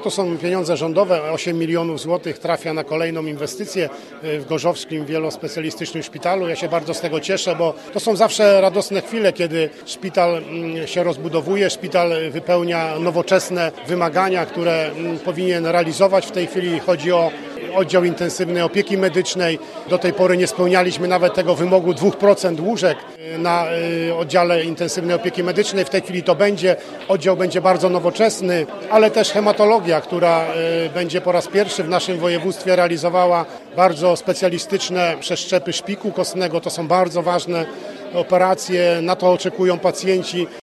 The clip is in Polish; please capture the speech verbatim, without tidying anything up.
To są pieniądze rządowe, osiem milionów złotych trafia na kolejną inwestycję w Gorzowskim Wielospecjalistycznym Szpitalu. Ja się bardzo z tego cieszę, bo to są zawsze radosne chwile, kiedy szpital się rozbudowuje, szpital wypełnia nowoczesne wymagania, które powinien realizować. W tej chwili chodzi o oddział intensywnej opieki medycznej. Do tej pory nie spełnialiśmy nawet tego wymogu dwóch procent łóżek na oddziale intensywnej opieki medycznej. W tej chwili to będzie. Oddział będzie bardzo nowoczesny, ale też hematologia, która będzie po raz pierwszy w naszym województwie realizowała bardzo specjalistyczne przeszczepy szpiku kostnego. To są bardzo ważne operacje, na to oczekują pacjenci.